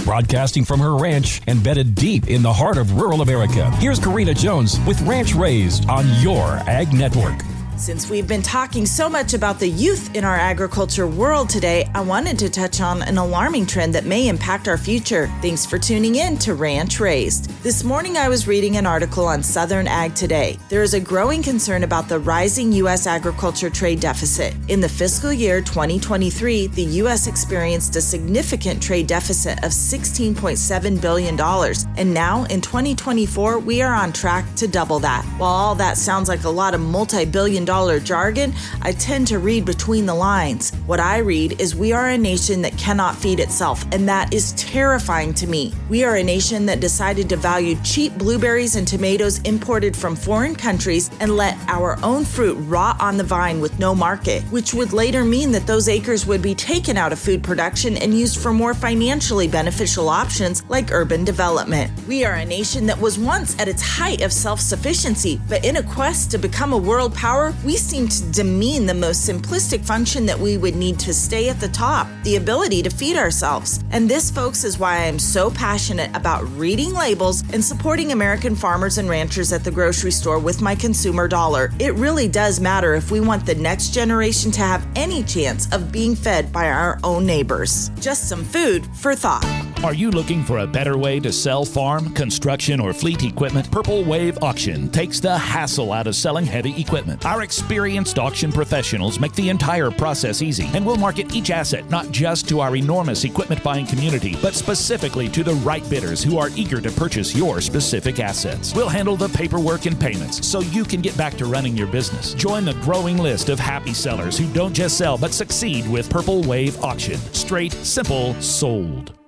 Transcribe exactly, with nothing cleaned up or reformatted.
Broadcasting from her ranch embedded deep in the heart of rural America, here's Karina Jones with Ranch Raised on your Ag Network. Since we've been talking so much about the youth in our agriculture world today, I wanted to touch on an alarming trend that may impact our future. Thanks for tuning in to Ranch Raised. This morning I was reading an article on Southern Ag Today. There is a growing concern about the rising U S agriculture trade deficit. In the fiscal year twenty twenty-three, the U S experienced a significant trade deficit of sixteen point seven billion dollars, and now in twenty twenty-four, we are on track to double that. While all that sounds like a lot of multi-billion dollar jargon, I tend to read between the lines. What I read is we are a nation that cannot feed itself, and that is terrifying to me. We are a nation that decided to value cheap blueberries and tomatoes imported from foreign countries and let our own fruit rot on the vine with no market, which would later mean that those acres would be taken out of food production and used for more financially beneficial options like urban development. We are a nation that was once at its height of self-sufficiency, but in a quest to become a world power, we seem to demean the most simplistic function that we would need to stay at the top, the ability to feed ourselves. And this, folks, is why I am so passionate about reading labels and supporting American farmers and ranchers at the grocery store with my consumer dollar. It really does matter if we want the next generation to have any chance of being fed by our own neighbors. Just some food for thought. Are you looking for a better way to sell farm, construction, or fleet equipment? Purple Wave Auction takes the hassle out of selling heavy equipment. Our experienced auction professionals make the entire process easy, and will market each asset not just to our enormous equipment buying community, but specifically to the right bidders who are eager to purchase your specific assets. We'll handle the paperwork and payments so you can get back to running your business. Join the growing list of happy sellers who don't just sell but succeed with Purple Wave Auction. Straight, simple, sold.